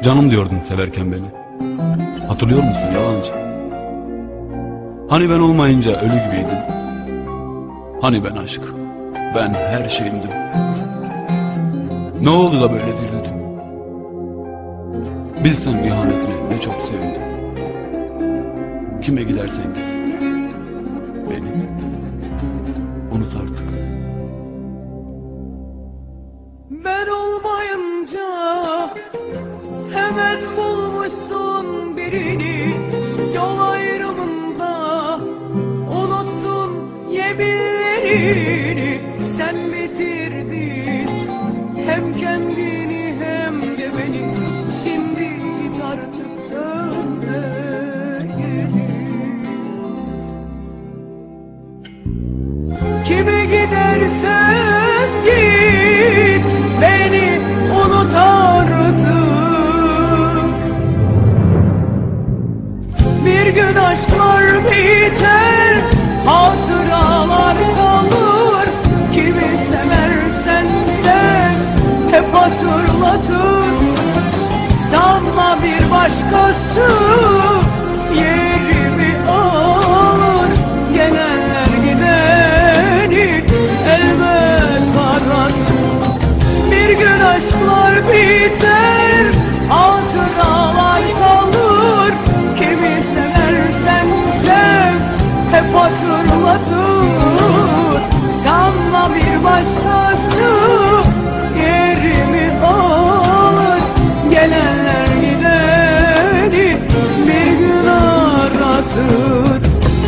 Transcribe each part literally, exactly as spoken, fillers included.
Canım diyordun severken beni. Hatırlıyor musun yalancı? Hani ben olmayınca ölü gibiydim. Hani ben aşk, ben her şeyimdim. Ne oldu da böyle dirildim? Bilsem ihanetini ne çok sevindim. Kime gidersen git, beni unut artık. Ben olmayınca hemen bulmuşsun birini, yol ayrımında unuttun yeminlerini. Sen bitirdin hem kendini hem de beni. Şimdi git artık, dönme geri. Kime gidersen git, beni unut artık. Bir gün aşklar biter, hatıralar kalır. Kimi seversen sev, hep hatırlatır. Sanma bir başkası yerimi alır. Gelenler gideni elbet aratır. Bir gün aşklar biter, hatıralar kalır. Kimi seversen sev, hep hatırlatır. Sanma bir başkası yerimi alır. Gelenler gideni bir gün aratır.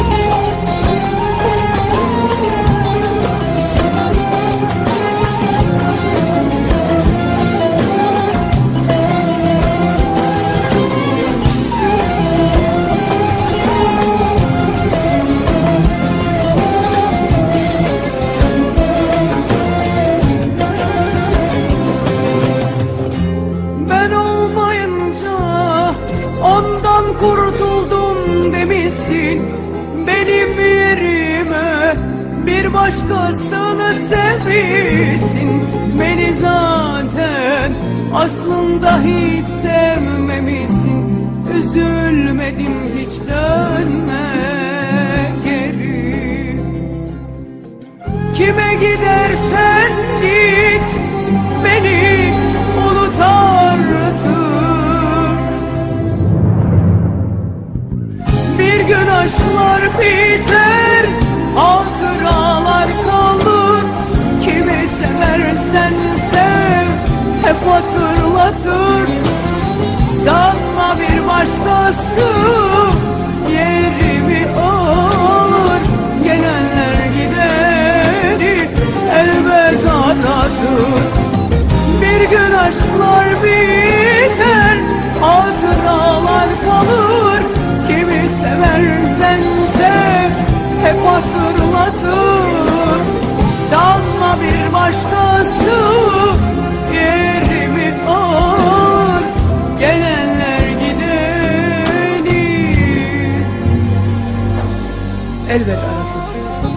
Ondan kurtuldum demişsin, benim yerime bir başkasını sevmişsin. Beni zaten aslında hiç sevmemişsin. Üzülmedim hiç, dönme geri. Kime gidersen git, beni unut artık. Bir gün aşklar biter, hatıralar kalır. Kimi seversen sev, hep hatırlatır. Sanma bir başkası yerimi alır. Gelenler gideni elbet aratır. Bir gün aşklar biter, hatıralar kalır. Kimi seversen sev, hep hatırlatır. Sanma bir başkası yerimi alır. Gelenler gideni elbet aratır.